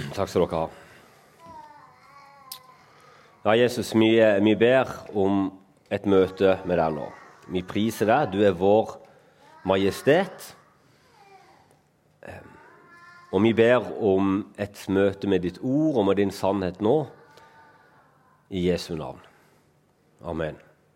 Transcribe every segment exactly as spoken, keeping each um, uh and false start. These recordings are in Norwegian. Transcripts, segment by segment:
Takk skal dere ha. Ja, Jesus, vi, vi ber om et møte med deg nå. Vi priser deg, du er vår majestet. Og vi ber om et møte med ditt ord og med din sannhet nå, i Jesu navn. Amen.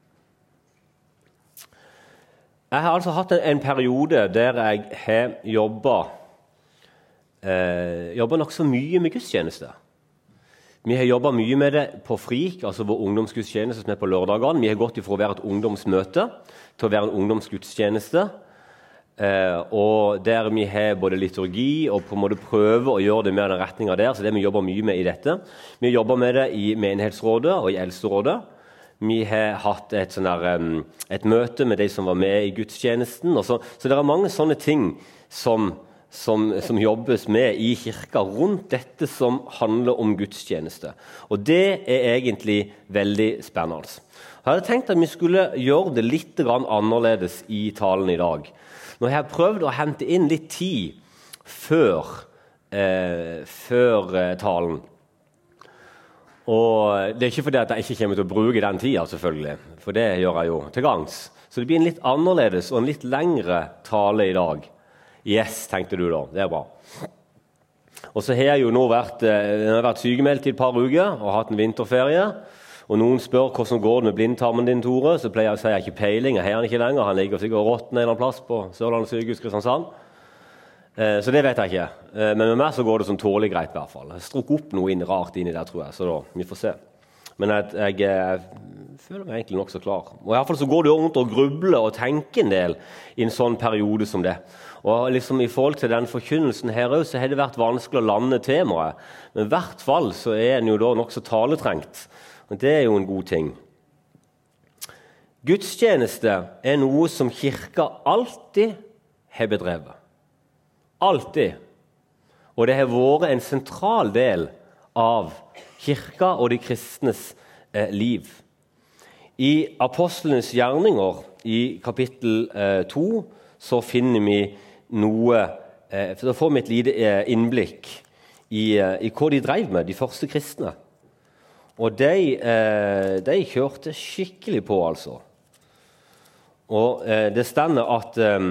Jeg har altså hatt en, en periode der jeg har jobbet Eh, jobber nok så mye med gudstjeneste. Vi har jobbet mye med det på Frik, altså vår ungdomsgudstjeneste som er på lørdagene. Vi har gått ifra å være et ungdomsmøte til å være en ungdomsgudstjeneste. Eh, og der vi har både liturgi og på en måte prøver å gjøre det med den retningen der, så det vi jobber mye med i dette. Vi jobber med det i menighetsrådet og i eldsterådet. Vi har hatt et, sånn der, et møte med de som var med i gudstjenesten. Og så, så det er mange sånne ting som Som, som jobbes med i kirka rundt dette som handler om gudstjeneste. Og det er egentlig veldig spennende. Jeg hadde tenkt at vi skulle gjøre det litt annerledes i talen i dag. Nå har jeg prøvd å hente inn litt tid før, eh, før eh, talen. Og det er ikke fordi at jeg ikke kommer til å bruke den tiden, selvfølgelig. For det gjør jeg jo til gangs. Så det blir en litt annerledes og en litt lengre tale i dag. Yes, tenkte du da. Det er bra. Og så har jeg jo nå vært, jeg har vært sykemeldt i et par uker og hatt en vinterferie. Og noen spør hvordan går det med blindtarmen din, Tore. Så pleier jeg å si jeg har ikke peiling, jeg har han ikke lenger. Han ligger sikkert råtten en eller annen plass på Sørlandet sykehus Kristiansand. Så det vet jeg ikke. Men med meg så går det som tålig greit i hvert fall. Jeg strukk opp noe inn, rart inni der, tror jeg. Så da, vi får se. Men jeg, jeg, jeg føler meg egentlig nok så klar. Og i hvert fall så går det jo rundt og grubler og tenker en del i en sånn periode som det. Og liksom i forhold til den forkynnelsen her også, så har det vært vanskelig å lande temaet. Men i hvert fall så er den jo da nok så taletrengt. Og det er jo en god ting. Gudstjeneste er noe som kirka alltid har bedrevet. Alltid. Og det har vært en sentral del av kirka og de kristnes eh, liv. I apostlenes gjerninger, i kapittel eh, to, så finner vi noe, eh, for da får vi et lite eh, innblikk i, eh, i hva de drev med, de første kristne. Og de, eh, de kjørte skikkelig på, altså. Og eh, det stender at eh,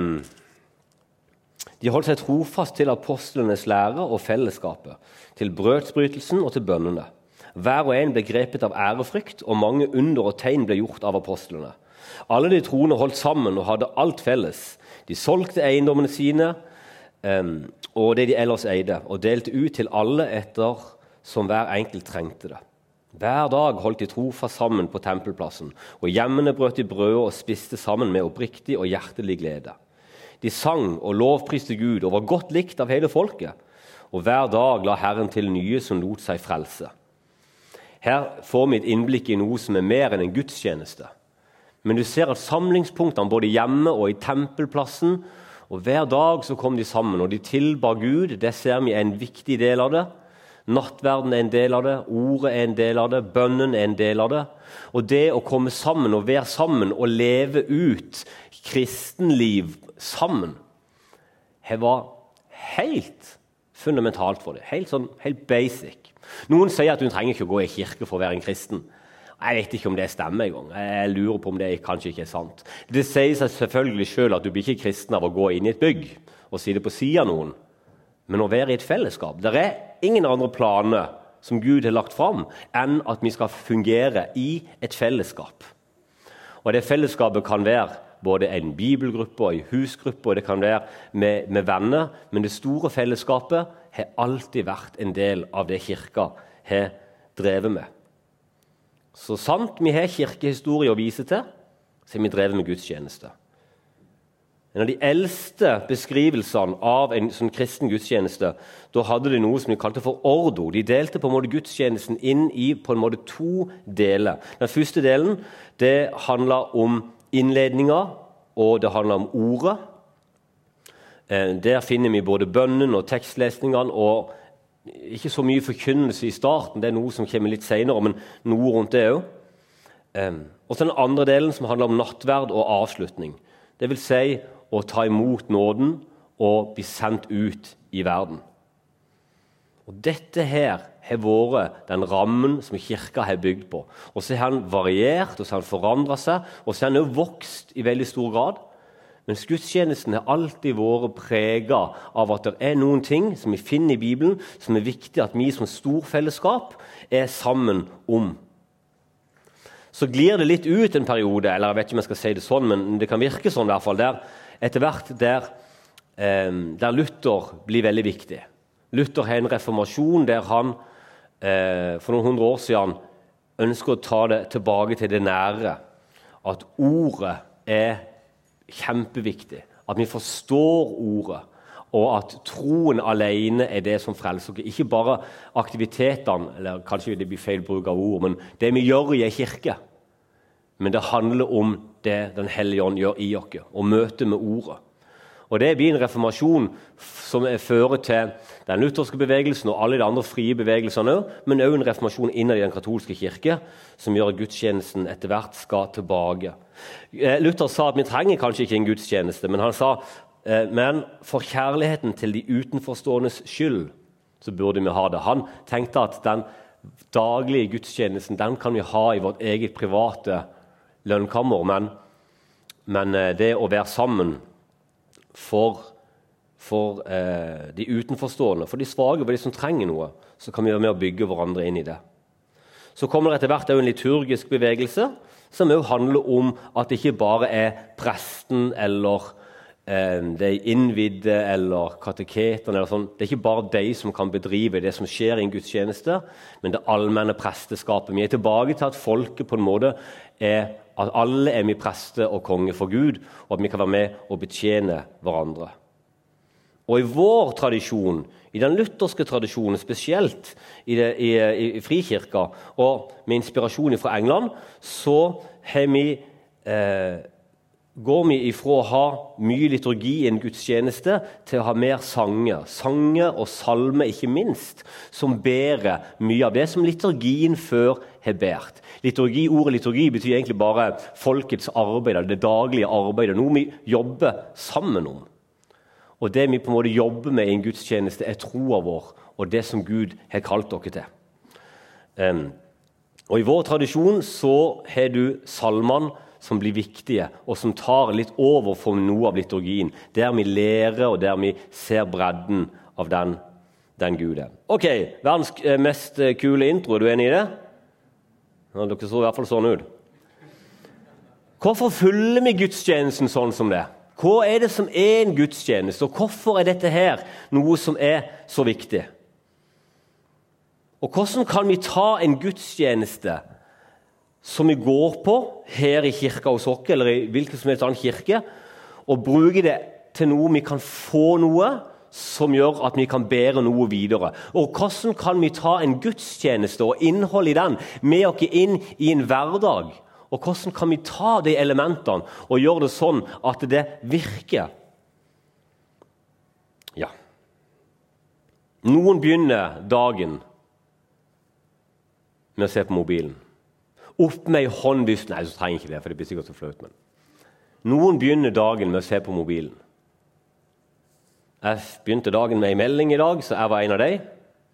de holdt seg trofast til apostlenes lære og fellesskapet, til brødsbrytelsen og til bønnene. Hver og en ble grepet av ærefrykt, og mange under og tegn ble gjort av apostlene. Alle de troende holdt sammen og hadde alt felles. De solgte eiendommene sine um, og det de ellers eide, og delte ut til alle etter som hver enkelt trengte det. Hver dag holdt de trofast sammen på tempelplassen, og hjemmene brøt de brød og spiste sammen med oppriktig og hjertelig glede. De sang og lovpriste Gud og var godt likt av hele folket, og hver dag la Herren til nye som lot seg frelse. Her får vi et innblikk i noe som er mer enn en gudstjeneste. Men du ser at samlingspunktene både hjemme og i tempelplassen, og hver dag så kom de sammen, og de tilba Gud. Det ser vi er en viktig del av det. Nattverden er en del av det, ordet er en del av det, bønnen er en del av det. Og det å komme sammen og være sammen og leve ut kristenliv sammen, det var helt fundamentalt for det, helt, sånn, helt basic. Noen sier at hun trenger ikke å gå i kirke for å være en kristen. Jeg vet ikke om det stemmer en gang. Jeg lurer på om det kanskje ikke er sant. Det sier seg selvfølgelig selv at du blir ikke kristen av å gå inn i et bygg og sitte på siden av noen, men å være i et fellesskap. Det er ingen andre planer som Gud har lagt fram enn at vi skal fungere i et fellesskap. Og det fellesskapet kan være både en bibelgruppe og en husgruppe, og det kan være med, med venner, men det store fellesskapet har alltid vært en del av det kirka har drevet med. Så sant vi har kirkehistorie å vise til, så har vi drevet med gudstjeneste. En av de eldste beskrivelsene av en sånn kristen gudstjeneste, da hadde de noe som de kalte for ordo. De delte på en måte gudstjenesten inn i på en måte to deler. Den første delen, det handlet om innledninger, og det handlet om ordet. Der finner vi både bønnen og tekstlesningene, og ikke så mye forkynnelse i starten, det er noe som kommer litt senere, men noe rundt det også. Og så den andre delen som handler om nattverd og avslutning. Det vil si å ta imot nåden og bli sendt ut i verden. Og dette her har vært den rammen som kirka har bygd på. Og så har han variert, og så har han forandret seg, og så har han også vokst i veldig stor grad. Men gudstjenesten har alltid vært preget av at det er noen ting som vi finner i Bibelen, som er viktig at vi som storfellesskap er sammen om. Så glir det litt ut en periode, eller jeg vet ikke om jeg skal si det sånn, men det kan virke sånn i hvert fall, der, etter hvert der, eh, der Luther blir veldig viktig. Luther har en reformasjon der han eh, for noen hundre år siden ønsker å ta det tilbake til det nære. At ordet er kjempeviktig. At vi forstår ordet. Og at troen alene er det som frelser. Ikke bare aktivitetene, eller kanskje det blir feil bruk av ord, men det vi gjør i en kirke. Men det handler om det Den hellige ånd gjør i oss, og møtet med ordet. Og det blir en reformasjon som fører til den lutherske bevegelsen og alle de andre frie bevegelsene, men også en reformasjon innad i den katolske kirke, som gjør at gudstjenesten etter hvert skal tilbake. Luther sa at vi trenger kanskje ikke en gudstjeneste, men han sa, men for kjærligheten til de utenforståendes skyld, så burde vi ha det. Han tenkte at den daglige gudstjenesten, den kan vi ha i vårt eget private lønnkammer, men, men det å være sammen for, for eh, de utenforstående, for de svage, for de som trenger noe, så kan vi være med å bygge hverandre inn i det. Så kommer det etter hvert en liturgisk bevegelse, som også handler om at det ikke bare er presten eller eh, de innvidde eller kateketerne, eller sånn. Det er ikke bare de som kan bedrive det som skjer i en gudstjeneste, men det allmenne presteskapet. Vi er tilbake til at folket på en måte er at alle er vi prester og konge for Gud, og at vi kan være med og betjene hverandre. Og i vår tradisjon, i den lutherske tradisjonen spesielt, i, det, i, i frikirka, og med inspirasjon fra England, så vi, eh, går vi ifra å ha mye liturgi i en gudstjeneste til å ha mer sanger. Sanger og salme, ikke minst, som bærer mye av det som liturgien før har båret. Liturgi, ordet liturgi betyr egentlig bare folkets arbeid, det daglige arbeidet, noe vi jobber sammen om. Og det vi på en måte jobber med i en gudstjeneste er troa vår, og det som Gud har kalt dere til. Um, og i vår tradisjon så har du salmene som blir viktige, og som tar litt over for noe av liturgien, der vi lærer og der vi ser bredden av den, den Gud er. Ok, verdens mest kule intro, er du enig i det? Ja, dere så i hvert fall sånn ut. Hvorfor følger vi gudstjenesten sånn som det? Hva er det som er en gudstjeneste, og hvorfor er dette her noe som er så viktig? Og hvordan kan vi ta en gudstjeneste som vi går på her i kirka hos oss, eller i hvilken som helst annen kirke, og bruke det til noe vi kan få noe, som gjør at vi kan bære noe videre. Og hvordan kan vi ta en gudstjeneste og innhold i den med oss inn i en hverdag? Og hvordan kan vi ta de elementene og gjøre det sånn at det virker? Ja. Noen begynner dagen med å se på mobilen. Opp med en hånd hvis... Nei, så trenger jeg ikke det, for det blir sikkert så flaut. Men noen begynner dagen med å se på mobilen. Jeg begynte dagen med en melding i dag, så jeg var en av dem.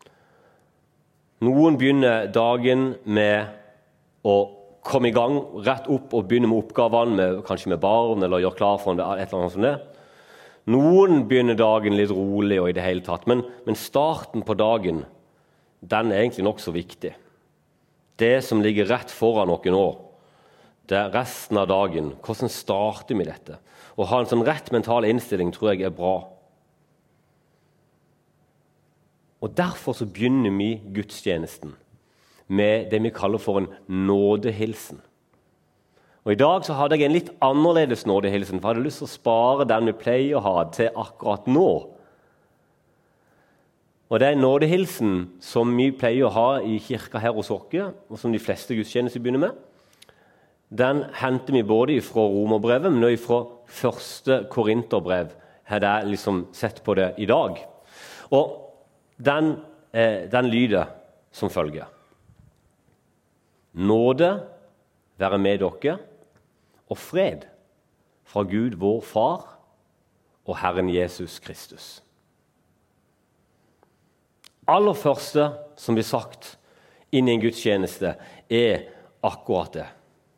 Noen begynner dagen med å komme i gang, rett opp og begynne med oppgavene, med, kanskje med barn, eller gjøre klar for et eller annet som det. Noen begynner dagen litt rolig og i det hele tatt, men, men starten på dagen, den er egentlig nok så viktig. Det som ligger rett foran oss nå, det er resten av dagen. Hvordan starter vi dette? Å ha en sånn rett mental innstilling tror jeg er bra. Og derfor så begynner vi gudstjenesten med det vi kaller for en nådehilsen. Og i dag så hadde jeg en litt annerledes nådehilsen, for jeg hadde lyst til å spare den vi pleier å ha til akkurat nå. Og det er en nådehilsen som vi pleier å ha i kirka her hos oss, og som de fleste gudstjenester begynner med. Den henter vi både fra Romerbrevet, men også fra første Korinterbrev, her det er liksom sett på det i dag. Og den, eh, den lyder som følger. Nåde være med dere, og fred fra Gud vår Far og Herren Jesus Kristus. aller første som blir sagt inn i en gudstjeneste, er akkurat det.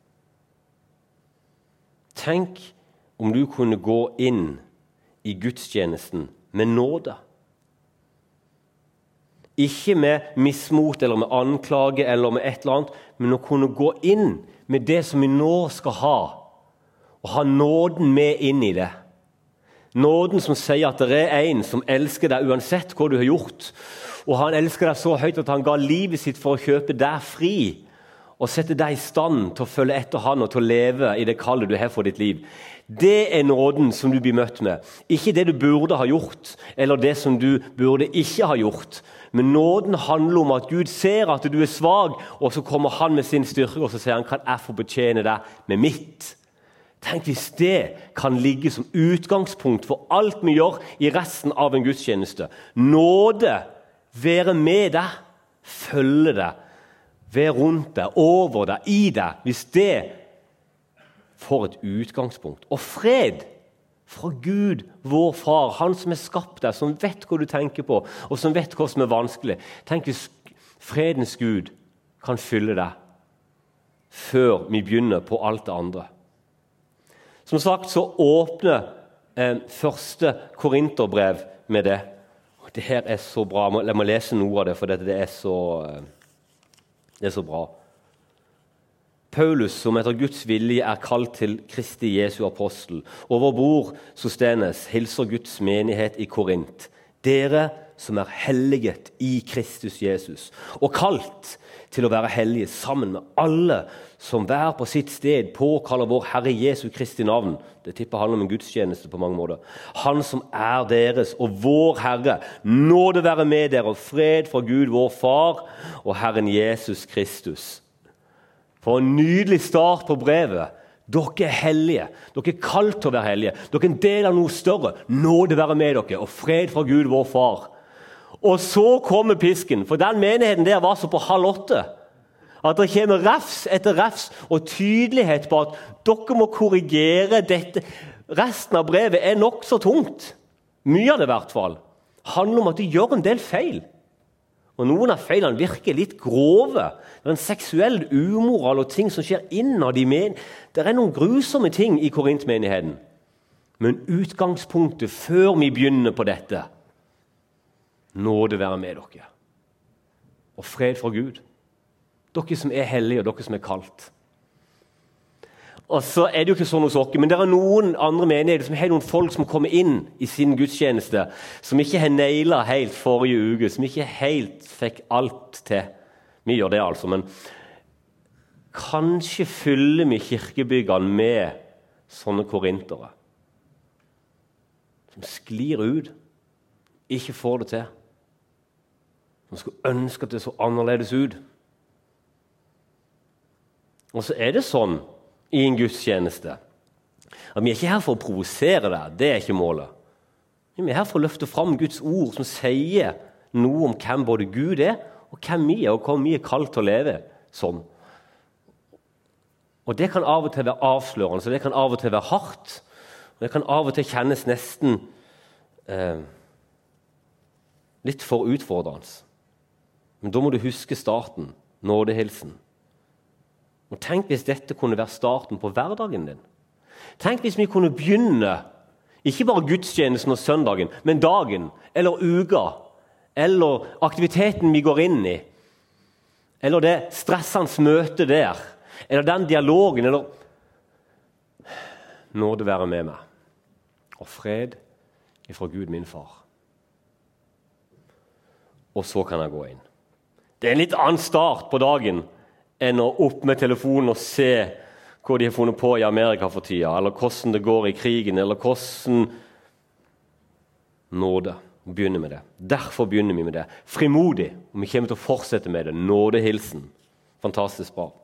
Tenk om du kunne gå inn i gudstjenesten med nåde. Ikke med mismot eller med anklage eller med et eller annet, men å kunne gå inn med det som vi nå skal ha, og ha nåden med inn i det. Nåden som sier at det er en som elsker deg uansett hva du har gjort, og han elsker deg så høyt at han ga livet sitt for å kjøpe deg fri, og sette deg i stand til å følge etter han og til å leve i det kallet du har for ditt liv. Det er nåden som du blir møtt med. Ikke det du burde ha gjort, eller det som du burde ikke ha gjort. Men nåden handler om at Gud ser at du er svag, og så kommer han med sin styrke, og så sier han, kan jeg få betjene deg med mitt? Tenk hvis det kan ligge som utgangspunkt for alt vi gjør i resten av en gudstjeneste. Nåde, være med deg, følge deg, være rundt deg, over deg, i deg, hvis det får et utgangspunkt. Og fred fra Gud, vår far, han som har skapt deg, som vet hva du tenker på, og som vet hva som er vanskelig. Tenk hvis fredens Gud kan fylle deg før vi begynner på alt det andre. Som sagt så åpner eh, første Korinterbrev med det. Og det her er så bra. Jeg må lese noe av det, for dette, det, er så, eh, det er så bra. Paulus, som etter Guds vilje er kalt til Kristi Jesu apostel, og vår bror Sostenes hilser Guds menighet i Korint. Dere som er helliget i Kristus Jesus, og kalt til å være hellige sammen med alle som hver på sitt sted påkaller vår Herre Jesu Kristi navn. Det tipper handler om en gudstjeneste på mange måter. Han som er deres og vår Herre, nåde være med dere, og fred fra Gud vår Far og Herren Jesus Kristus. For en nydelig start på brevet. Dere er hellige. Dere er kalt til å være hellige. Dere er en del av noe større. Nåde være med dere, og fred fra Gud vår Far. Og så kommer pisken, for den menigheten der var så på halv åtte. At det kommer refs etter refs og tydelighet på at dere må korrigere dette. Resten av brevet er nok så tungt. Mye av det i hvert fall. Handler om at de gjør en del feil. Og noen av feilene virker litt grove. Det er en seksuell umoral og ting som skjer innad i men. Det er noen grusomme ting i Korintmenigheten. Men utgangspunktet før vi begynner på dette, nåde være med dere. Og fred fra Gud. Dere som er hellige, og dere som er kalt. Og så er det jo ikke sånn hos dere, men det er noen andre menigheter som har noen folk som kommer inn i sin gudstjeneste, som ikke har nailet helt forrige uke, som ikke helt fikk alt til. Vi gjør det altså, men kanskje fyller vi kirkebyggene med sånne korintere, som sklir ut, ikke får det til, som skulle ønske at det så annerledes ut. Og så er det sånn i en gudstjeneste at vi er ikke her for å provosere deg, det er ikke målet. Vi er her for å løfte fram Guds ord som sier noe om hvem både Gud er, og hvem vi er, og hva vi er kalt til å leve som. Og det kan av og til være avslørende, så det kan av og til være hardt, og det kan av og til kjennes nesten eh, litt for utfordrende. Men da må du huske starten, nådehilsen. Og tenk hvis dette kunne være starten på hverdagen din. Tenk hvis vi kunne begynne, ikke bare gudstjenesten og søndagen, men dagen, eller uka, eller aktiviteten vi går inn i, eller det stressende møtet der, eller den dialogen, eller nåde være med meg, og fred ifra Gud min far. Og så kan jeg gå inn. Det er en litt annen start på dagen, enn å opp med telefonen og se hva de har funnet på i Amerika for tida, eller hvordan det går i krigen, eller hvordan nåde. Begynner med det. Derfor begynner vi med det. Frimodig, og vi kommer til å fortsette med det. Nådehilsen. Fantastisk bra.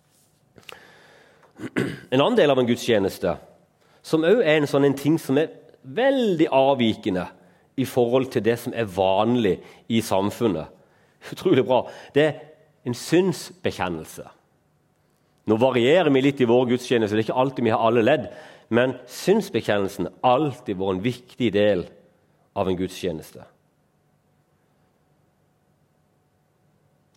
En annen del av en gudstjeneste, som også er en sånn en ting som er veldig avvikende i forhold til det som er vanlig i samfunnet. Utrolig bra. Det er en synsbekjennelse. Nå varierer vi litt i vår gudstjeneste, det er ikke alltid vi har alle ledd, men synsbekjennelsen har alltid vært en viktig del av en gudstjeneste.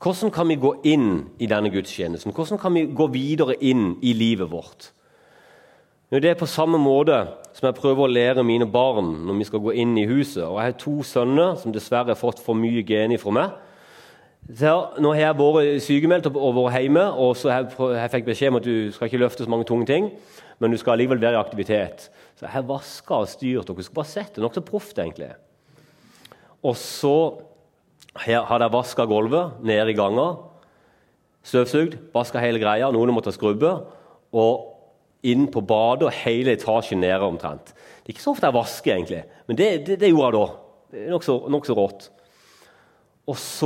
Hvordan kan vi gå inn i denne gudstjenesten? Hvordan kan vi gå videre inn i livet vårt? Det er på samme måte som jeg prøver å lære mine barn når vi skal gå inn i huset. Og jeg har to sønner som dessverre har fått for mye gener fra meg. Så nå har jeg vært sykemeldt og vært hjemme, og så jeg, jeg fikk beskjed om at du skal ikke løfte så mange tunge ting, men du skal allikevel være i aktivitet. Så jeg har vasket og styrt, og du skal bare sette det nok så proft egentlig. Og så hadde jeg vasket gulvet nede i gangen, støvsugd, vasket hele greia, noen måtte skrubbe, og inn på badet og hele etasjen nede omtrent. Det er ikke så ofte jeg vasker egentlig, men det, det, det gjorde jeg da. Det er nok så, nok så rått. Og så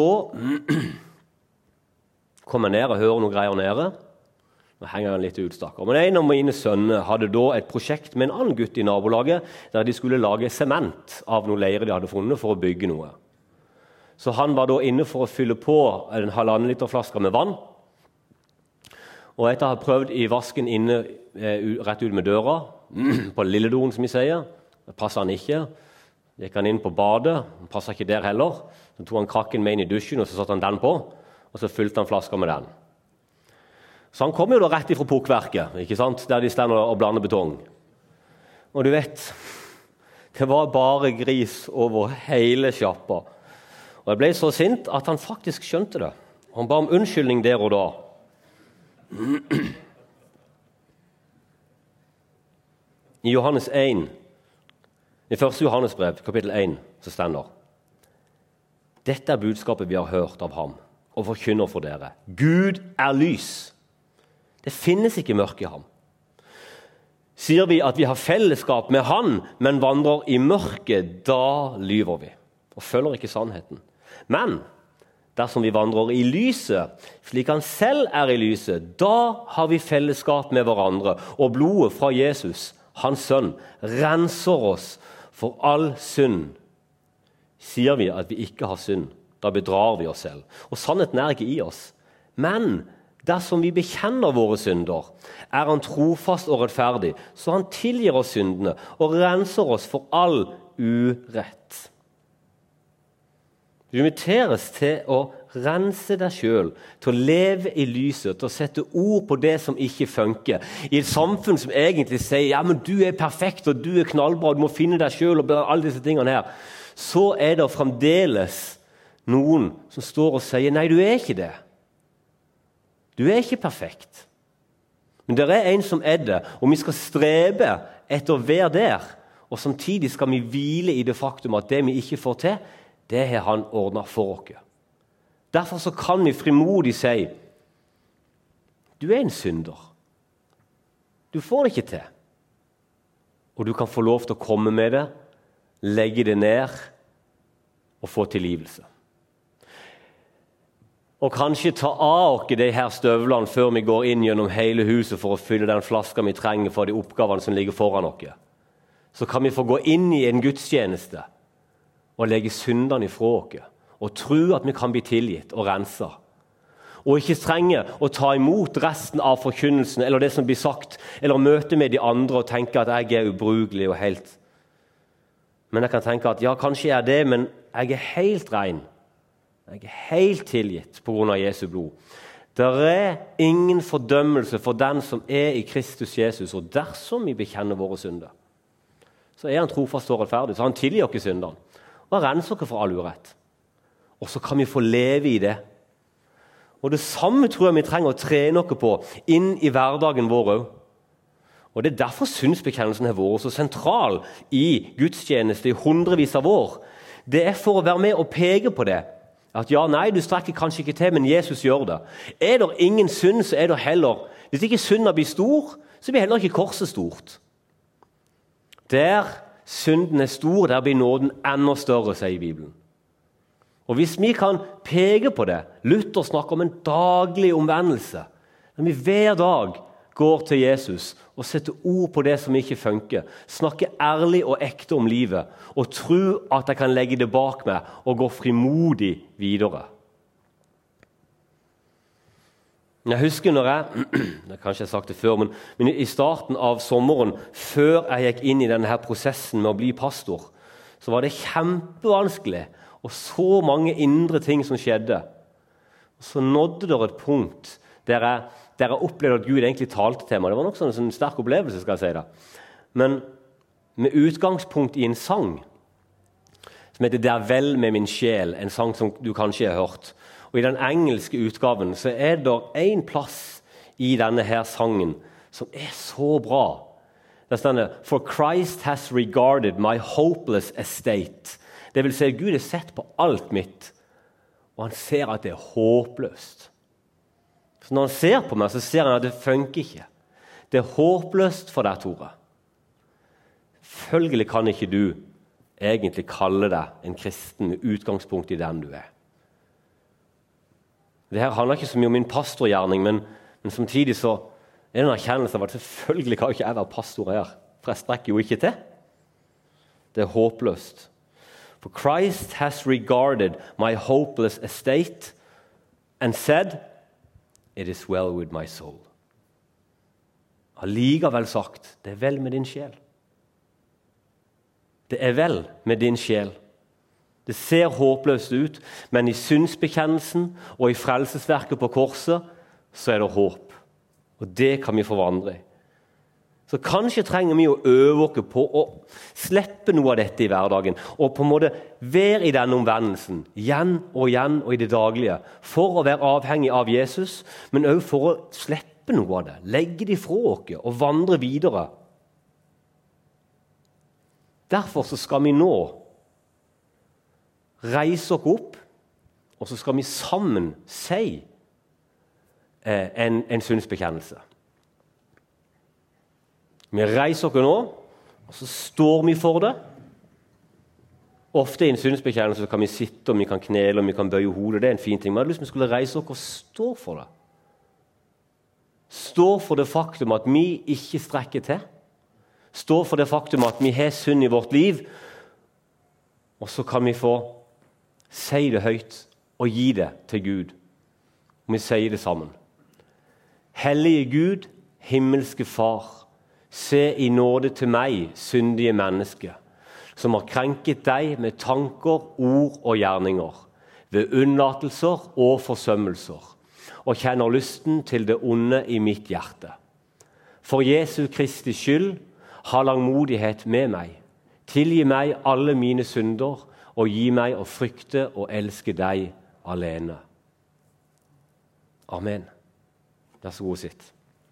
kom jeg ned og hører noen greier nede. Nå henger jeg litt ut, stakker. Men en av mine sønner hadde da et prosjekt med en annen gutt i nabolaget, der de skulle lage sement av noen leire de hadde funnet for å bygge noe. Så han var da inne for å fylle på en halvannen liter flaske med vann. Og etter å ha prøvd i vasken inne, rett ut med døra, på lilledoen som vi sier, det passet han ikke. Gikk han inn på badet, han passet ikke der heller. Så tog han krakken med inn i dusjen, og så satte han den på, og så fylte han flasker med den. Så han kom jo da rett ifra pukkverket, ikke sant? Der de stender og blander betong. Og du vet, det var bare gris over hele sjappa. Og jeg ble så sint at han faktisk skjønte det. Han ba om unnskyldning der og da. I Johannes én, i første Johannes brev, kapittel én, så stender: Dette er budskapet vi har hørt av ham, og forkynner for dere. Gud er lys. Det finnes ikke mørke i ham. Sier vi at vi har fellesskap med han, men vandrer i mørket, da lyver vi, og følger ikke sannheten. Men dersom vi vandrer i lyset, slik han selv er i lyset, da har vi fellesskap med hverandre, og blodet fra Jesus, hans sønn, renser oss for all synd. Sier vi at vi ikke har synd, da bedrar vi oss selv. Og sannheten er ikke i oss. Men dersom vi bekjenner våre synder, er han trofast og rettferdig, så han tilgir oss syndene og renser oss for all urett. Du inviteres til å rense deg selv, til å leve i lyset, til å sette ord på det som ikke funker. I et samfunn som egentlig sier, ja, men du er perfekt, og du er knallbra, du må finne deg selv, og alle disse tingene her. Så er det fremdeles noen som står og sier, nei, du er ikke det. Du er ikke perfekt. Men det er en som er det, og vi skal strebe etter å være der, og samtidig skal vi hvile i det faktum at det vi ikke får til, det har han ordnet for oss. Derfor så kan vi frimodig si, du er en synder. Du får det ikke til. Og du kan få lov til å komme med det, legge det ned og få tilgivelse. Og kanskje ta av oss de her støvlene før vi går inn gjennom hele huset for å fylle den flaska vi trenger for de oppgavene som ligger foran oss. Så kan vi få gå inn i en gudstjeneste og legge syndene ifra oss, og tro at vi kan bli tilgitt og renset. Og ikke trenge å ta imot resten av forkynnelsen, eller det som blir sagt, eller møte med de andre og tenke at jeg er ubrukelig og helt. Men jeg kan tenke at ja, kanskje jeg er det, men jeg er helt ren. Jeg er helt tilgitt på grunn av Jesu blod. Det er ingen fordømmelse for den som er i Kristus Jesus, og dersom vi bekjenner våre synder, så er han trofast og rettferdig, så han tilgir oss syndene, og renser oss for all urett. Og så kan vi få leve i det. Og det samme tror jeg vi trenger å trene oss på inn i hverdagen vår også. Og det er derfor synsbekjennelsen har vært så sentral i gudstjeneste i hundrevis av år. Det er for å være med og peke på det. At ja, nei, du strekker kanskje ikke til, men Jesus gjør det. Er det ingen synd, så er det heller. Hvis ikke synden blir stor, så blir heller ikke korset stort. Der synden er stor, der blir nåden enda større, sier Bibelen. Og hvis vi kan peke på det, Luther snakker om en daglig omvendelse, når vi hver dag går til Jesus og setter ord på det som ikke funker, snakker ærlig og ekte om livet, og tror at jeg kan legge det bak meg og gå frimodig videre. Jeg husker når jeg, jeg kanskje jeg har sagt det før, men, men i starten av sommeren, før jeg gikk inn i denne her prosessen med å bli pastor, så var det kjempevanskelig, og så mange indre ting som skjedde. Så nådde det et punkt der jeg, der jeg opplevde at Gud egentlig talte til meg. Det var nok sånn en sterk opplevelse, skal jeg si det. Men med utgangspunkt i en sang som heter «Det er vel med min sjel», en sang som du kanskje har hørt. Og i den engelske utgaven så er det en plass i denne her sangen som er så bra. Det står «For Christ has regarded my hopeless estate». Det vil si at Gud har sett på alt mitt, og han ser at det er håpløst. Så når han ser på meg, så ser han at det funker ikke. Det er håpløst for deg, Tore. Følgelig kan ikke du egentlig kalle deg en kristen med utgangspunkt i den du er. Det her handler ikke så mye om min pastorgjerning, men, men samtidig så er det en erkjennelse av at selvfølgelig kan ikke jeg være pastor her, for jeg strekker jo ikke til. Det er håpløst. For Christ has regarded my hopeless estate and said, it is well with my soul. Allikevel sagt, det er vel med din sjel. Det er vel med din sjel. Det ser håpløst ut, men i syndsbekjennelsen og i frelsesverket på korset, så er det håp. Og det kan vi forvandre. Så kanskje trenger vi å øve oss på å slippe noe av dette i hverdagen, og på en måte være i denne omvendelsen, igjen og igjen og i det daglige, for å være avhengig av Jesus, men også for å slippe noe av det, legge det fra oss og vandre videre. Derfor så skal vi nå reise oss opp, og så skal vi sammen si eh, en, en syndsbekjennelse. Vi reiser oss nå, og så står vi for det. Ofte i en syndsbekjennelse kan vi sitte, og vi kan knele, og vi kan bøye hodet. Det er en fin ting. Men jeg hadde lyst til at vi skulle reise oss og stå for det. Stå for det faktum at vi ikke strekker til. Stå for det faktum at vi har synd i vårt liv, og så kan vi få si det høyt og gi det til Gud. Og vi sier det sammen. Hellige Gud, himmelske Far, se i nåde til meg, syndige menneske, som har krenket deg med tanker, ord og gjerninger, ved unnlatelser og forsømmelser, og kjenner lysten til det onde i mitt hjerte. For Jesu Kristi skyld, ha langmodighet med meg. Tilgi meg alle mine synder, og gi meg å frykte og elske deg alene. Amen. Vær så god, sitt.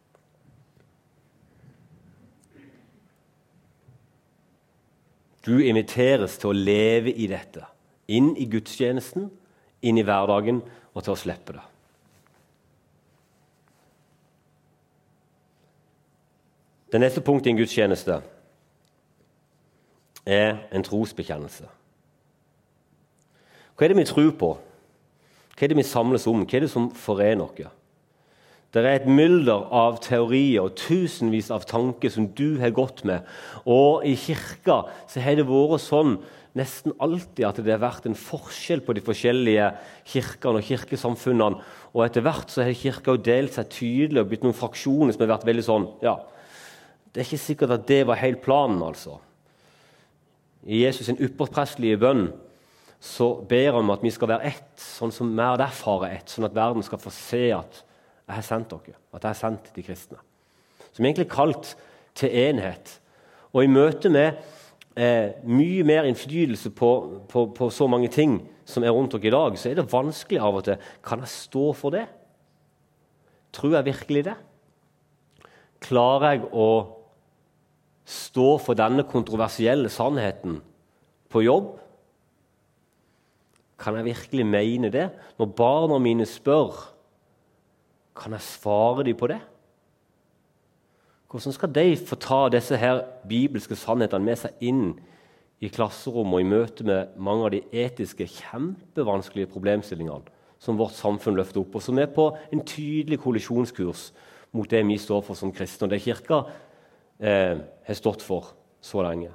Du inviteres til å leve i dette, inn i gudstjenesten, inn i hverdagen, og til å slippe det. Det neste punktet i en gudstjeneste er en trosbekjennelse. Hva er det vi tror på? Hva er det vi samles om? Hva er det som forener oss? Det er et mylder av teorier og tusenvis av tanker som du har gått med. Og i kirka så har det vært sånn nesten alltid at det har vært en forskjell på de forskjellige kirkene og kirkesamfunnene. Og etter hvert så har kirka delt seg tydelig og blitt noen fraksjoner som har vært veldig sånn, ja, det er ikke sikkert at det var helt planen, altså. I Jesus sin ypperprestelige bønn så ber han om at vi skal være ett, sånn som vi og deg far er ett, sånn at verden skal få se at jeg har sendt dere, at jeg har sendt de kristne. Som egentlig er kalt til enhet. Og i møte med eh, mye mer innflytelse på, på, på så mange ting som er rundt dere i dag, så er det vanskelig av og til. Kan jeg stå for det? Tror jeg virkelig det? Klarer jeg å stå for denne kontroversielle sannheten på jobb? Kan jeg virkelig mene det? Når barna mine spør, kan jeg svare dem på det? Hvordan skal de få ta disse her bibelske sannhetene med seg inn i klasserommet og i møte med mange av de etiske, kjempevanskelige problemstillingene som vårt samfunn løfter opp, og som er på en tydelig kollisjonskurs mot det vi står for som kristne, og det kirka eh, har stått for så lenge.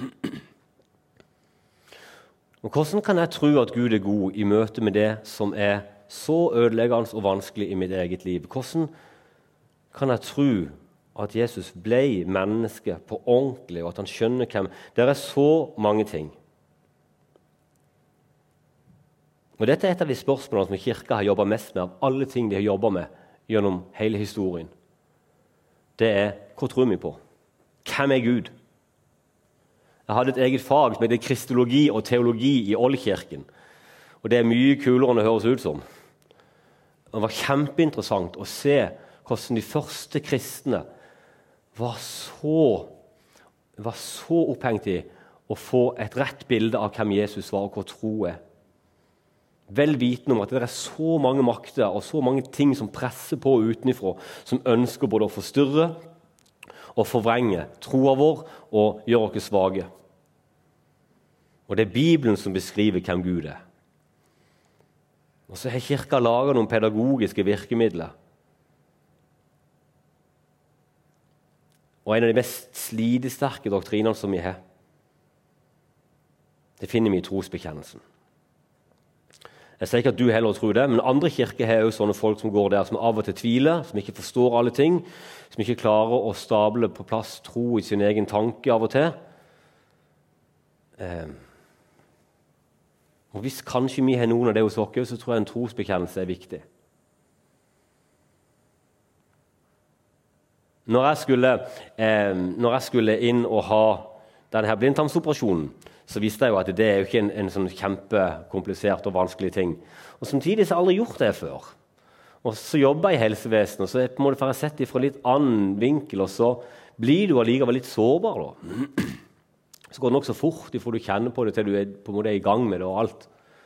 Og hvordan kan jeg tro at Gud er god i møte med det som er så ødeleggende og vanskelig i mitt eget liv? Hvordan kan jeg tro at Jesus ble menneske på ordentlig, og at han skjønner hvem? Det er så mange ting. Og dette er et av de spørsmålene som kirka har jobbet mest med av alle ting de har jobbet med gjennom hele historien. Det er, hva tror vi på? Hvem er Gud? Jeg hadde et eget fag som heter kristologi og teologi i Oldkirken. Og det er mye kulere enn det høres ut som. Det var kjempeinteressant å se hvordan de første kristne var så, var så opphengt i å få et rett bilde av hvem Jesus var og hva tro er. Vel vitende om at det er så mange makter og så mange ting som presser på utenifra, som ønsker både å forstyrre og forvrenge troen vår og gjøre oss svake. Og det er Bibelen som beskriver hvem Gud er. Og så har kirka laget noen pedagogiske virkemidler. Og en av de mest slidesterke doktrinene som vi har, det finner vi i trosbekjennelsen. Jeg sier ikke at du heller tror det, men andre kirker har jo sånne folk som går der, som av og til tviler, som ikke forstår alle ting, som ikke klarer å stable på plass tro i sin egen tanke av og til. Eh, og hvis kanskje vi har noen av det hos dere, så tror jeg en trosbekjennelse er viktig. Når jeg skulle, eh, når jeg skulle inn og ha denne blindtarmsoperasjonen, så visste jeg jo at det er jo ikke en, en sånn kjempekomplisert og vanskelig ting. Og samtidig så har jeg aldri gjort det før. Og så jobber jeg i helsevesenet, og så på en måte får jeg sett det fra litt annen vinkel, og så blir du allikevel litt sårbar da. Så går det nok så fort, for du kjenner på det til du er på en måte i gang med det og alt.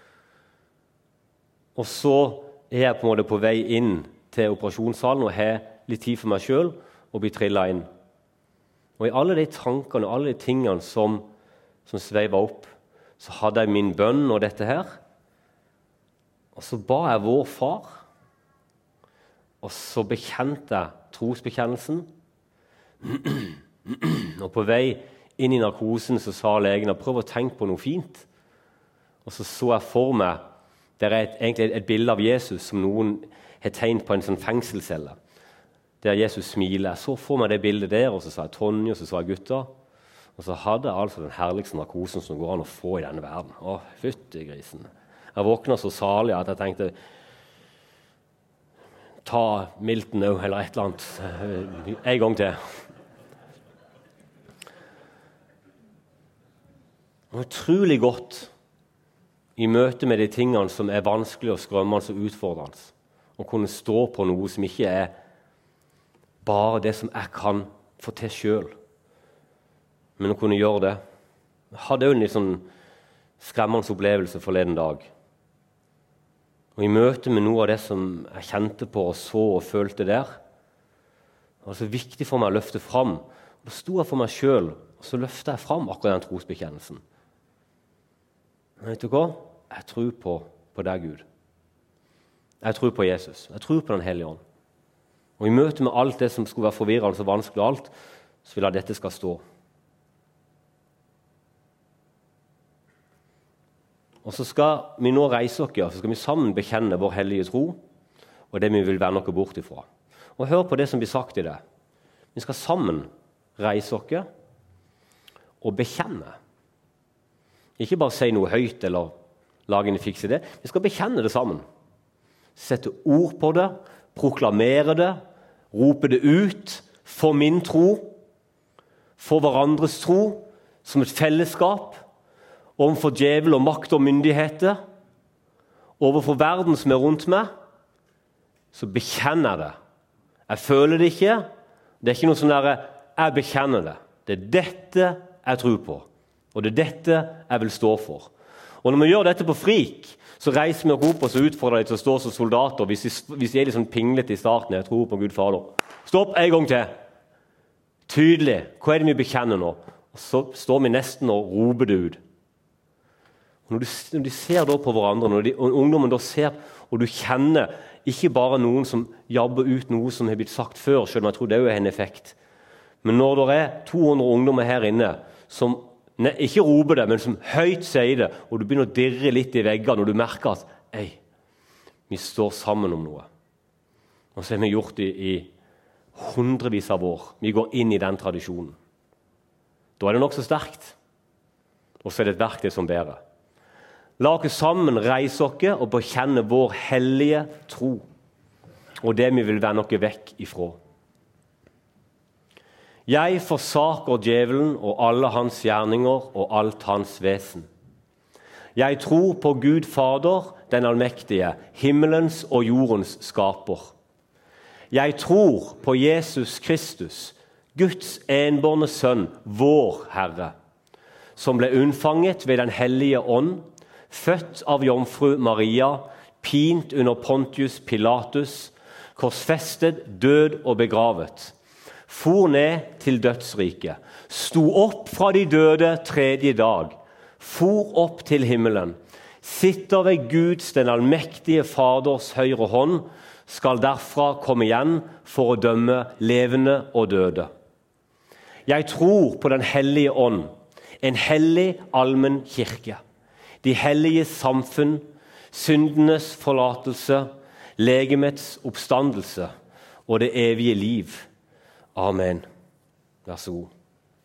Og så er jeg på en måte på vei inn til operasjonssalen og har litt tid for meg selv og blir trillet inn. Og i alle de tankene og alle de tingene som som sveivet opp, så hadde jeg min bønn og dette her. Og så ba jeg vår far, og så bekjente jeg trosbekjennelsen. Og på vei inn i narkosen så sa legen, prøv å tenke på noe fint. Og så så jeg for meg, det er et, egentlig et bilde av Jesus som noen har tegnet på en sånn fengselscelle, der Jesus smiler. Jeg så for meg det bildet der, og så sa jeg Tonje, og så sa jeg gutta. Og så hadde jeg altså den herligste narkosen som går an å få i denne verden. Å, fytti grisen. Jeg våkna så salig at jeg tenkte ta Milton nå, eller et eller annet. En gang til. Og utrolig godt i møte med de tingene som er vanskelig og skrømmende og utfordrende. Å kunne stå på noe som ikke er bare det som jeg kan få til selv. Men å kunne gjøre det. Jeg hadde jo en litt sånn skremmende opplevelse forleden dag. Og i møte med noe av det som jeg kjente på og så og følte der, det var så viktig for meg å løfte fram. Og da sto jeg for meg selv, og så løftet jeg fram akkurat den trosbekjennelsen. Men vet du hva? Jeg tror på, på deg, Gud. Jeg tror på Jesus. Jeg tror på den hellige ånd. Og i møte med alt det som skulle være forvirrende og vanskelig og alt, så vil jeg at dette skal stå. Og så skal vi nå reise oss, så skal vi sammen bekjenne vår hellige tro, og det vi vil vende oss bort ifra. Og hør på det som blir sagt i det. Vi skal sammen reise oss og bekjenne. Ikke bare si noe høyt eller lage en fiks idé. Vi skal bekjenne det sammen. Sette ord på det, proklamere det, rope det ut for min tro, for hverandres tro, som et fellesskap, overfor djevel og makt og myndigheter, overfor verden som er rundt meg, så bekjenner jeg det. Jeg føler det ikke. Det er ikke noe sånn der, jeg bekjenner det. Det er dette jeg tror på, og det er dette jeg vil stå for. Og når vi gjør dette på frik, så reiser vi oss opp og så utfordrer de til å stå som soldater, hvis de, hvis de er litt sånn pinglete i starten, jeg tror på Gud Fader. Stopp, en gang til. Tydelig. Hva er det vi bekjenner nå? Og så står vi nesten og roper det ut. Når du, når de ser da på hverandre, når de, og ungdommen da ser, og du kjenner ikke bare noen som jabber ut noe som har blitt sagt før, selv om jeg tror det er en effekt. Men når det er to hundre ungdommer her inne som ne, ikke roper det, men som høyt sier det, og du begynner å dirre litt i veggene, når du merker at ei, vi står sammen om noe. Og så har vi gjort det i hundrevis av år. Vi går inn i den tradisjonen. Da er det nok så sterkt. Og så er det et verktøy som bærer. La oss sammen reise oss og bekjenne vår hellige tro, og det vi vil vende oss vekk ifra. Jeg forsaker djevelen og alle hans gjerninger og alt hans vesen. Jeg tror på Gud Fader, den allmektige, himmelens og jordens skaper. Jeg tror på Jesus Kristus, Guds enbårne sønn, vår Herre, som ble unnfanget ved den hellige ånd, født av jomfru Maria, pint under Pontius Pilatus, korsfestet, død og begravet, for ned til dødsriket, sto opp fra de døde tredje dag, for opp til himmelen, sitter ved Guds, den allmektige Faders høyre hånd, skal derfra komme igjen for å dømme levende og døde. Jeg tror på den hellige ånd, en hellig allmenn kirke, de hellige samfunn, syndenes forlatelse, legemets oppstandelse og det evige liv. Amen. Vær så god.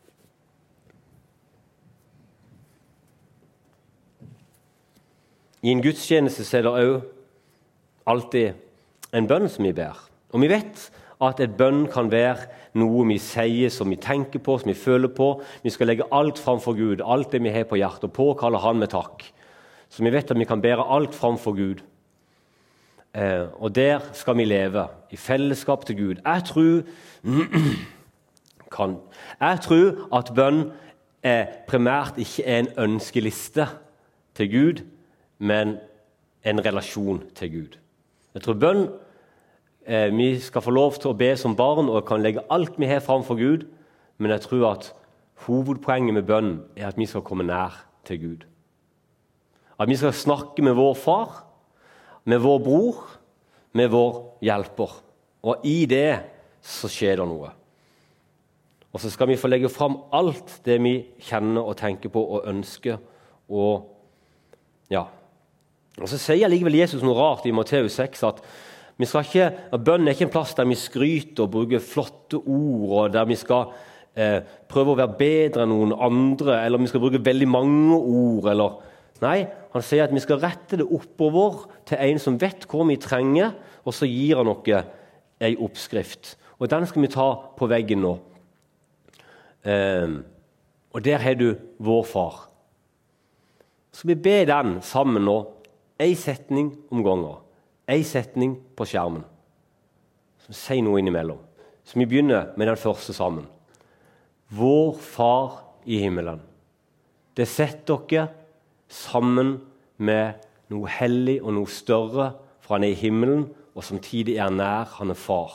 I en gudstjeneste er det også alltid en bønn som vi ber. Og vi vet at et bønn kan være noe vi sier, som vi tenker på, som vi føler på. Vi skal legge alt framfor Gud, alt det vi har på hjertet, og påkalle han med takk. Så vi vet at vi kan bære alt framfor Gud. Eh, og der skal vi leve, i fellesskap til Gud. Jeg tror, kan, jeg tror at bønn er primært ikke er en ønskeliste til Gud, men en relasjon til Gud. Jeg tror bønn, eh, vi skal få lov til å be som barn, og kan legge alt vi har framfor Gud, men jeg tror at hovedpoenget med bønn er at vi skal komme nær til Gud. At vi skal snakke med vår far, med vår bror, med vår hjelper. Og i det så skjer det noe. Og så skal vi få legge fram alt det vi kjenner og tenker på og ønsker. Og, ja. og så sier likevel Jesus noe rart i Matteus seks, at vi skal ikke, at bønn er ikke en plass der vi skryter og bruker flotte ord, og der vi skal eh, prøve å være bedre enn noen andre, eller vi skal bruke veldig mange ord, eller nei, han sier at vi skal rette det oppover til en som vet hva vi trenger, og så gir han noe en oppskrift. Og den skal vi ta på veggen nå. Um, og der har du vår far. Så vi ber den sammen nå, en setning om ganger, en setning på skjermen. Så si noe innimellom. Så vi begynner med den første sammen. Vår far i himmelen. Det setter dere sammen med noe hellig og noe større, for han er i himmelen, og samtidig er han nær, han er far.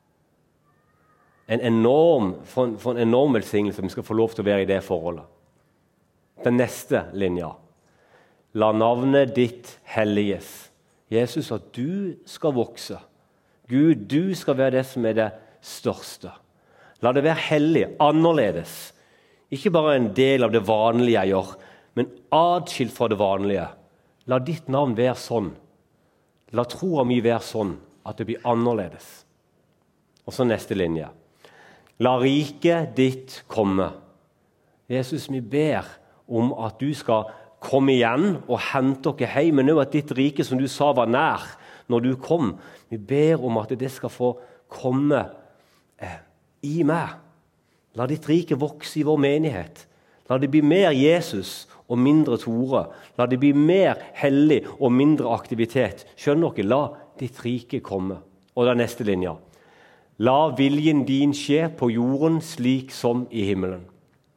En enorm, for, en, for en enorm velsignelse vi skal få lov til å være i det forholdet. Den neste linja. La navnet ditt helliges. Jesus, at du skal vokse. Gud, du skal være det som er det største. La det være hellig, annerledes. Ikke bare en del av det vanlige jeg gjør, men adskilt fra det vanlige. La ditt navn være sånn. La troa mi være sånn at det blir annerledes. Og så neste linje. La riket ditt komme. Jesus, vi ber om at du skal komme igjen og hente dere hjem, men også at ditt rike som du sa var nær når du kom. Vi ber om at det skal få komme eh, i meg. La ditt rike vokse i vår menighet. La det bli mer Jesus og mindre Tore. La det bli mer hellig og mindre aktivitet. Skjønner dere? La ditt rike komme. Og da neste linja. La viljen din skje på jorden slik som i himmelen.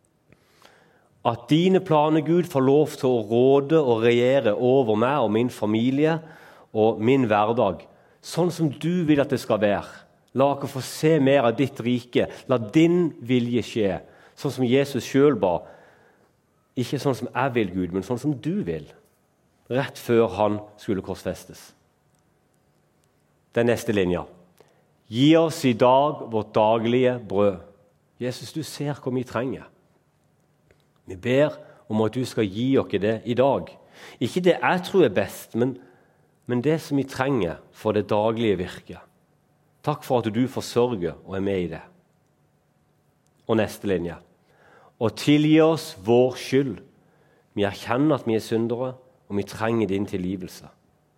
At dine planer, Gud, får lov til å råde og regjere over meg og min familie og min hverdag, sånn som du vil at det skal være. La oss få se mer av ditt rike. La din vilje skje, sånn som Jesus selv ba. Ikke sånn som jeg vil, Gud, men sånn som du vil. Rett før han skulle korsfestes. Den neste linja. Gi oss i dag vårt daglige brød. Jesus, du ser hva vi trenger. Vi ber om at du skal gi oss det i dag. Ikke det jeg tror er best, men, men det som vi trenger for det daglige virket. Takk for at du forsørger og er med i det. Og neste linje. Og tilgi oss vår skyld. Vi erkjenner at vi er syndere, og vi trenger din tilgivelse.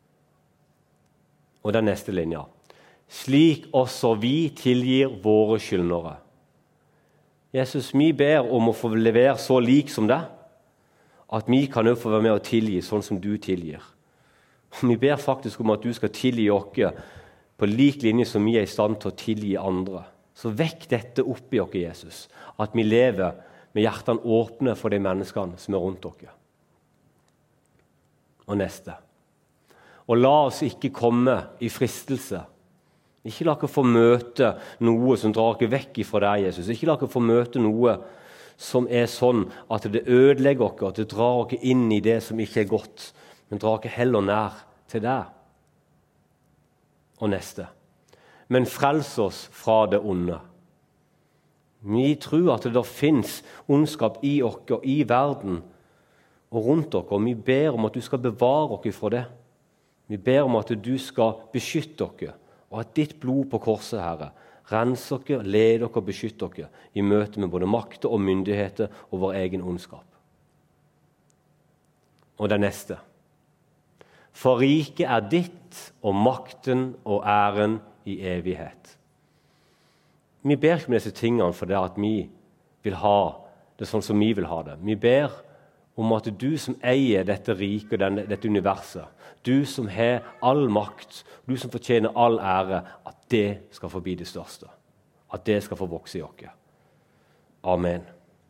Og den neste linja. Slik også vi tilgir våre skyldnere. Jesus, vi ber om å få levere så lik som deg, at vi kan jo få være med og tilgi sånn som du tilgir. Vi ber faktisk om at du skal tilgi oss på lik linje som vi er i stand til å tilgi andre. Så vekk dette opp i oss, Jesus, at vi lever med hjertene åpne for de menneskene som er rundt oss. Og neste. Og la oss ikke komme i fristelse. Ikke la oss få møte noe som drar oss vekk fra deg, Jesus. Ikke la oss få møte noe som er sånn at det ødelegger oss, at det drar oss inn i det som ikke er godt, men drar oss heller nær til deg. Og neste. Men frels oss fra det onde. Vi tror at det der finnes ondskap i oss og i verden og rundt oss, og vi ber om at du skal bevare oss fra det. Vi ber om at du skal beskytte oss, og at ditt blod på korset, Herre, renser oss, leder oss og beskytter oss i møte med både makter og myndigheter og vår egen ondskap. Og det neste. For riket er ditt, og makten og æren i evighet. Vi ber ikke om disse tingene for det at vi vil ha det sånn som vi vil ha det. Vi ber om at du som eier dette riket og denne, dette universet, du som har all makt, du som fortjener all ære, at det skal få bli det største. At det skal få vokse i oss. Amen.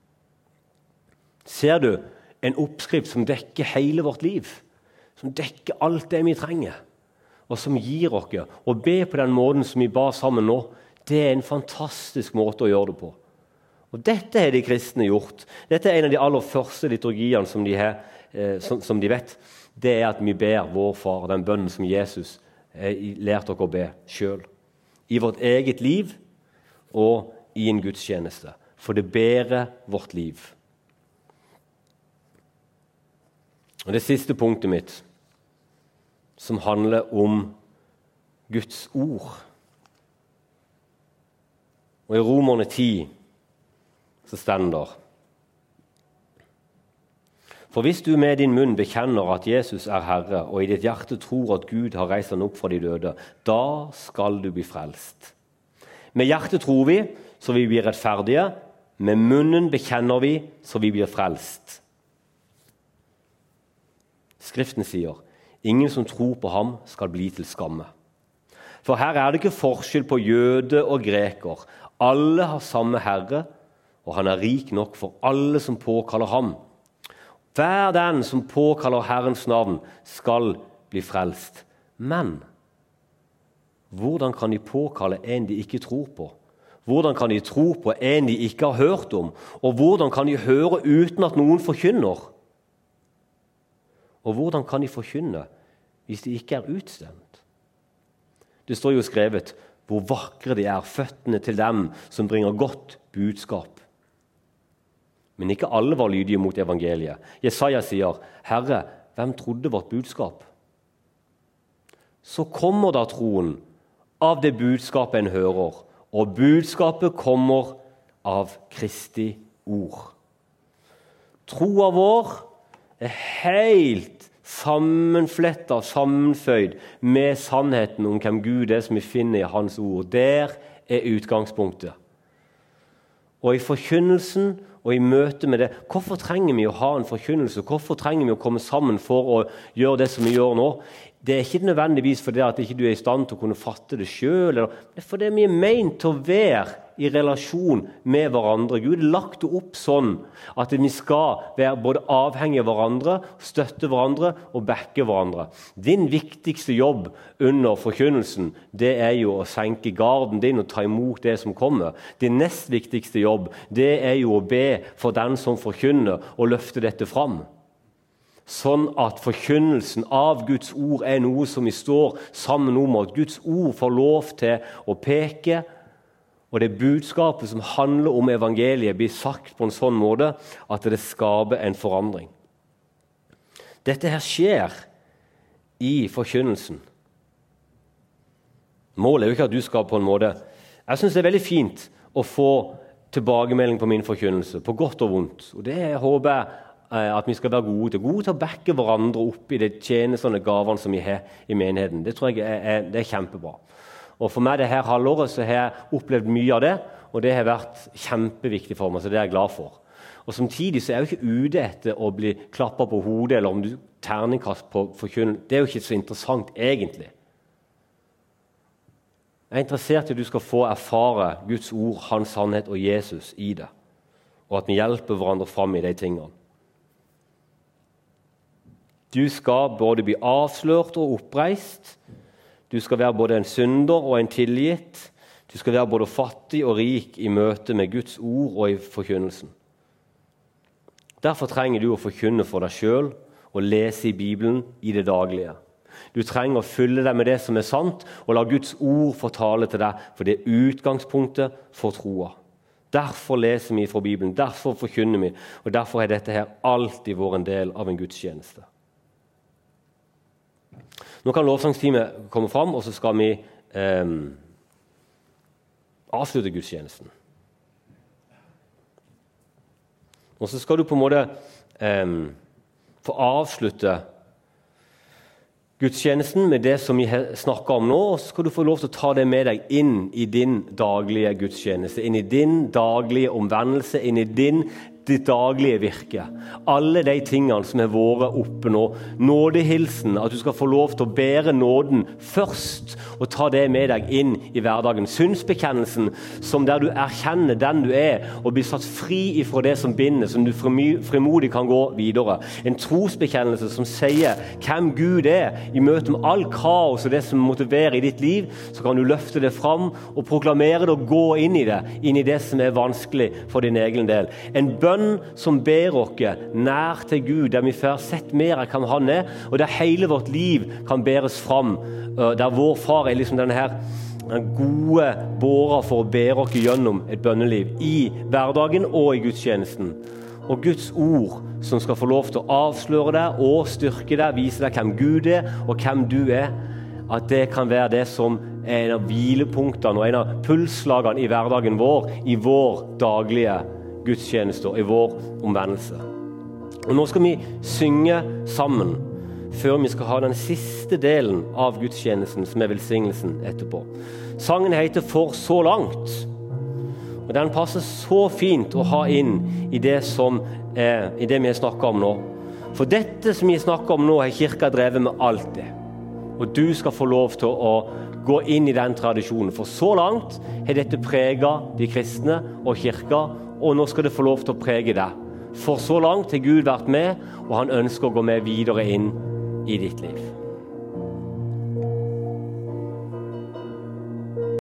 Ser du en oppskrift som dekker hele vårt liv? Som dekker alt det vi trenger? Og som gir oss? Og be på den måten som vi ba sammen nå, det er en fantastisk måte å gjøre det på. Og dette har de kristne gjort. Dette er en av de aller første liturgiene som de, har, eh, som, som de vet. Det er at vi ber vår far, den bønnen som Jesus har lært oss å be selv. I vårt eget liv og i en gudstjeneste. For det bærer vårt liv. Og det siste punktet mitt, som handler om Guds ord. Og i Romerne ti så stender. For hvis du med din munn bekjenner at Jesus er Herre, og i ditt hjerte tror at Gud har reist han opp fra de døde, da skal du bli frelst. Med hjertet tror vi, så vi blir rettferdige. Med munnen bekjenner vi, så vi blir frelst. Skriften sier, ingen som tror på ham skal bli til skamme. For her er det ikke forskjell på jøde og greker. Alle har samme Herre, og han er rik nok for alle som påkaller ham. Hver den som påkaller Herrens navn skal bli frelst. Men hvordan kan de påkalle en de ikke tror på? Hvordan kan de tro på en de ikke har hørt om? Og hvordan kan de høre uten at noen forkynner? Og hvordan kan de forkynne hvis de ikke er utstemt? Det står jo skrevet hvor vakre de er, føttene til dem som bringer godt budskap. Men ikke alle var lydige mot evangeliet. Jesaja sier, Herre, hvem trodde vårt budskap? Så kommer da troen av det budskapet en hører, og budskapet kommer av Kristi ord. Troa vår er helt sammenflettet, sammenføyd med sannheten om hvem Gud er som vi finner i hans ord. Der er utgangspunktet. Og i forkynnelsen og i møte med det, hvorfor trenger vi å ha en forkynnelse? Hvorfor trenger vi å komme sammen for å gjøre det som vi gjør nå? Det er ikke nødvendigvis fordi at ikke du er i stand til å kunne fatte det selv, eller det er fordi vi er ment til å være i relasjon med hverandre. Gud har lagt det opp sånn at vi skal være både avhengige av hverandre, støtte hverandre og backe hverandre. Din viktigste jobb under forkynnelsen, det er jo å senke garden din og ta imot det som kommer. Din nest viktigste jobb, det er jo å be for den som forkynner og løfte dette fram. Sånn at forkynnelsen av Guds ord er noe som vi står sammen om, at Guds ord får lov til å peke, og det budskapet som handler om evangeliet blir sagt på en sånn måte at det skaper en forandring. Dette her skjer i forkynnelsen. Målet er jo ikke at du skal på en måte. Jeg synes det er veldig fint å få tilbakemelding på min forkynnelse, på godt og vondt. Og det håper jeg eh, at vi skal være gode til, gode til å backe hverandre opp i de tjenestene, gavene som vi har i menigheten. Det tror jeg er, er, det er kjempebra. Og for meg det her halvåret så har jeg opplevd mye av det, og det har vært kjempeviktig for meg, så det er jeg glad for. Og samtidig så er jeg jo ikke ute etter å bli klappet på hodet, eller om du terningkast på forkynnelse. Det er jo ikke så interessant egentlig. Jeg er interessert i at du skal få erfare Guds ord, hans sannhet og Jesus i det, og at vi hjelper hverandre fram i de tingene. Du skal både bli avslørt og oppreist. Du skal være både en synder og en tilgitt. Du skal være både fattig og rik i møte med Guds ord og i forkynnelsen. Derfor trenger du å forkynne for deg selv og lese i Bibelen i det daglige. Du trenger å fylle deg med det som er sant, og la Guds ord fortale til deg, for det er utgangspunktet for troa. Derfor leser vi fra Bibelen, derfor forkynner vi, og derfor er dette her alltid vært en del av en gudstjeneste. Nå kan lovsangsteamet komme fram, og så skal vi eh, avslutte gudstjenesten. Og så skal du på en måte eh, få avslutte gudstjenesten med det som vi snakker om nå, og så skal du få lov til å ta det med deg inn i din daglige gudstjeneste, inn i din daglige omvendelse, inn i din ditt daglige virke. Alle de tingene som har vært oppe nå. Nådehilsen, at du skal få lov til å bære nåden først og ta det med deg inn i hverdagen. Syndsbekjennelsen, som der du erkjenner den du er og blir satt fri ifra det som binder, som du frimodig kan gå videre. En trosbekjennelse som sier hvem Gud er i møte med all kaos og det som motiverer i ditt liv, så kan du løfte det fram og proklamere det og gå inn i det, inn i det som er vanskelig for din egen del. En bønn som ber oss nær til Gud, der vi får sett mer av hvem han er, og der hele vårt liv kan bæres fram, der vår far er liksom denne her den gode båra for å bære oss gjennom et bønneliv i hverdagen og i gudstjenesten. Og Guds ord som skal få lov til å avsløre deg og styrke deg, vise deg hvem Gud er og hvem du er, at det kan være det som er en av hvilepunktene og en av pulslagene i hverdagen vår, i vår daglige gudstjenester, i vår omvendelse. Og nå skal vi synge sammen før vi skal ha den siste delen av gudstjenesten, som er velsignelsen etterpå. Sangen heter «For så langt», og den passer så fint å ha inn i det, som er, i det vi har snakket om nå. For dette som vi snakker om nå, har kirka drevet med alltid. Og du skal få lov til å gå inn i den tradisjonen. For så langt har dette preget de kristne og kirka, og nå skal det få lov til å prege deg. For så langt har Gud vært med, og han ønsker å gå med videre inn i ditt liv.